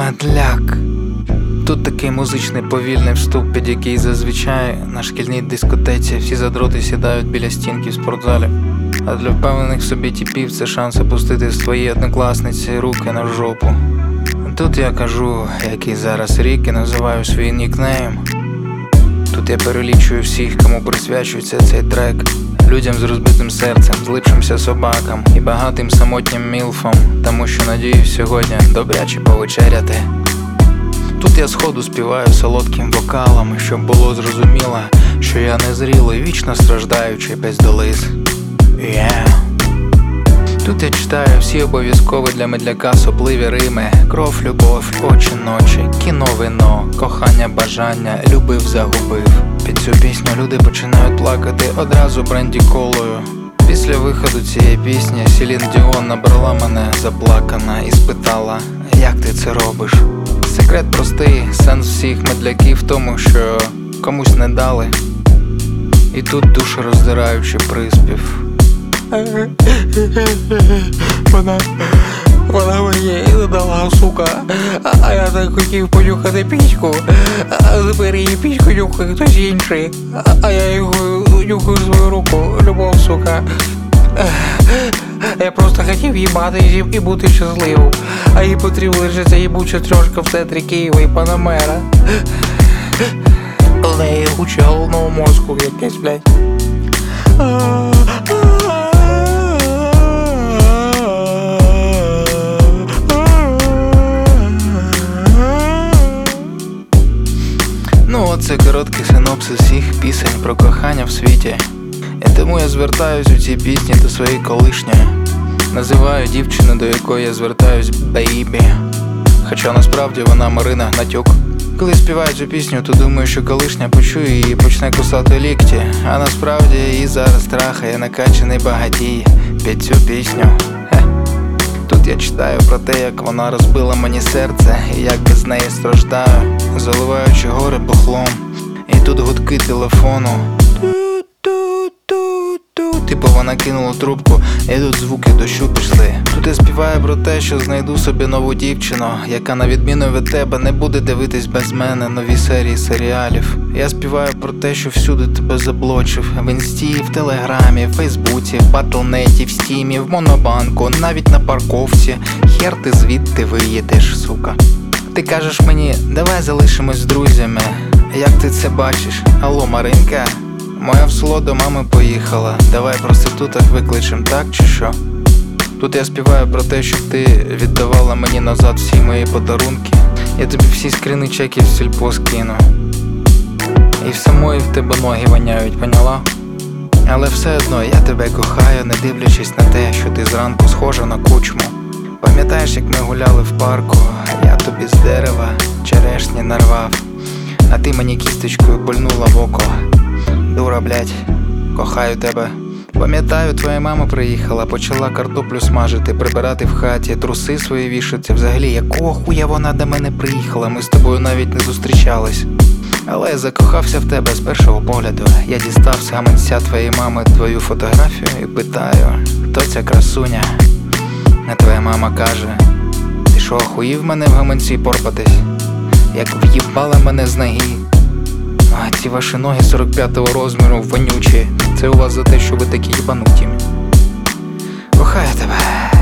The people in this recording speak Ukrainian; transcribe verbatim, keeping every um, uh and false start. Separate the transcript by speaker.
Speaker 1: Медляк. Тут такий музичний повільний вступ, під який зазвичай на шкільній дискотеці всі задроти сідають біля стінки в спортзалі. А для впевнених в собі тіпів це шанс опустити своїй однокласниці руки на жопу. Тут я кажу, який зараз рік, і називаю свій нікнейм. Тут я перелічую всіх, кому присвячується цей трек. Людям з розбитим серцем, злипшимся собакам і багатим самотнім мілфам, тому що надіюсь сьогодні добряче повечеряти. Тут я сходу співаю солодким вокалом, щоб було зрозуміло, що я незрілий, вічно страждаючий пиздолиз. Yeah. Тут я читаю всі обов'язкові для медляка сопливі рими: кров, любов, очі, ночі, кіно, вино, кохання, бажання, любив, загубив. Під цю пісню люди починають плакати одразу бренді колою. Після виходу цієї пісні Селін Діон набрала мене заплакана і спитала: як ти це робиш? Секрет простий, сенс всіх медляків в тому, що комусь не дали. І тут душероздираючий приспів.
Speaker 2: Вона, вона мені не дала, сука, а, а я так хотів понюхати пічку, а тепер її пічку нюхає хтось інший, а, а я його нюхаю свою руку, любов, сука. Я просто хотів їбати і бути щасливим, а їй потрібно лише ця їбуча трьошка в центрі Києва і Панамера. У неї гуче головного мозку якесь, блядь.
Speaker 1: Ну оце короткий синопсис всіх пісень про кохання в світі. І тому я звертаюсь у цій пісні до своєї колишньої. Називаю дівчину, до якої я звертаюсь, бейбі. Хоча насправді вона Марина Гнатюк. Коли співаю цю пісню, то думаю, що колишня почує її і почне кусати лікті. А насправді її зараз трахає накачаний багатій під цю пісню. Хе. Тут я читаю про те, як вона розбила мені серце і як без неї страждаю, заливаючи гори бухлом. І тут гудки телефону. Типу вона кинула трубку, і тут звуки дощу пішли. Тут я співаю про те, що знайду собі нову дівчину, яка на відміну від тебе не буде дивитись без мене нові серії серіалів. Я співаю про те, що всюди тебе заблочив: в інсті, в телеграмі, в фейсбуці, в батлнеті, в стімі, в монобанку, навіть на парковці. Хер ти звідти виїдеш, сука. Ти кажеш мені: давай залишимось друзями. Як ти це бачиш? Алло, Маринка? Моя в село до мами поїхала, давай проституток викличем, так чи що? Тут я співаю про те, щоб ти віддавала мені назад всі мої подарунки. Я тобі всі скріни чеків в сільпо скину. І в самої в тебе ноги воняють, поняла? Але все одно я тебе кохаю, не дивлячись на те, що ти зранку схожа на кучму. Пам'ятаєш, як ми гуляли в парку, я тобі з дерева черешні нарвав, а ти мені кісточкою пульнула в око. Дура, блядь, кохаю тебе. Пам'ятаю, твоя мама приїхала, почала картоплю смажити, прибирати в хаті, труси свої вішати. Взагалі, якого хуя вона до мене приїхала? Ми з тобою навіть не зустрічались. Але я закохався в тебе з першого погляду. Я дістав з гаманця твоєї мами твою фотографію і питаю: хто ця красуня? А твоя мама каже: ти що, охуїв мене в гаманці порпатись? Як в'їбала мене з ноги. А ці ваші ноги сорок п'ятого розміру, вонючі. Це у вас за те, що ви такі їбануті. Кохаю тебе.